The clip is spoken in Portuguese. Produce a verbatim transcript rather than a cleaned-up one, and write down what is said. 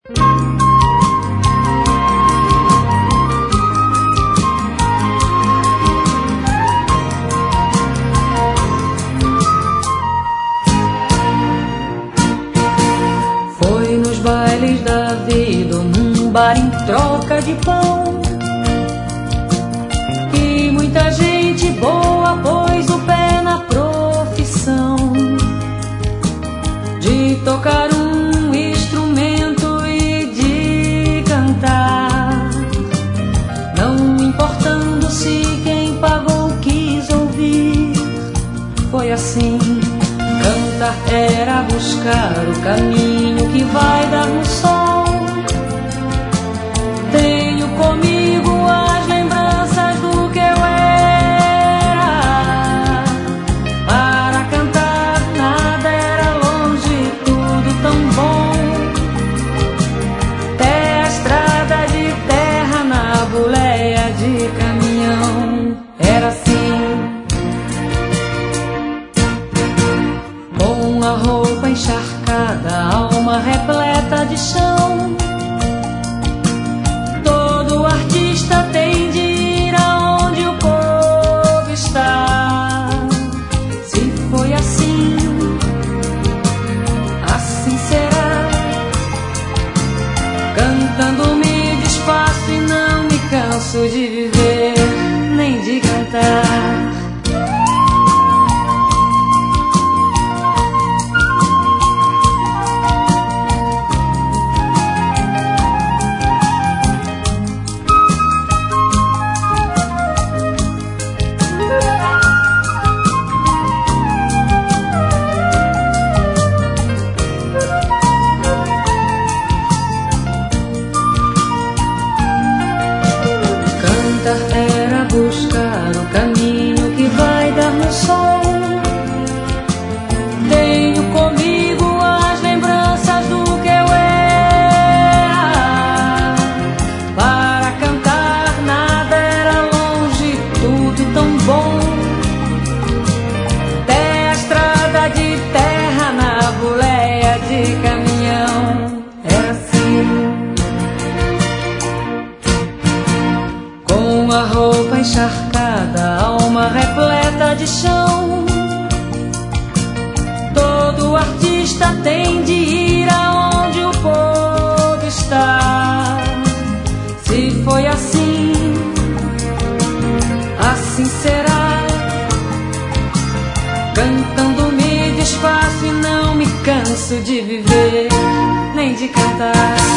Foi nos bailes da vida, num bar em troca de pão, que muita gente boa pôs o pé na profissão de tocar um instrumento e de cantar, não importando se quem pagou quis ouvir. Foi assim. Cantar era buscar o caminho que vai dar no sol. Tenho comigo as lembranças do que eu era. Para cantar nada era longe, tudo tão bom. Até a estrada de terra na boleia de caminhão. Era assim. Com a roupa encharcada, a alma repleta de chão, todo artista tem de ir aonde o povo está. Se foi assim, assim será. Cantando me desfaço e não me canso de viver, nem de cantar. Era buscar o caminho que vai dar no sol. Tenho comigo as lembranças do que eu era. Para cantar nada era longe, tudo tão bom. Até a estrada de terra na boleia de caminhão. Era assim. Com a roupa encharcada, a alma repleta de chão, todo artista tem de ir aonde o povo está. Se foi assim, assim será. Cantando me desfaço e não me canso de viver, nem de cantar.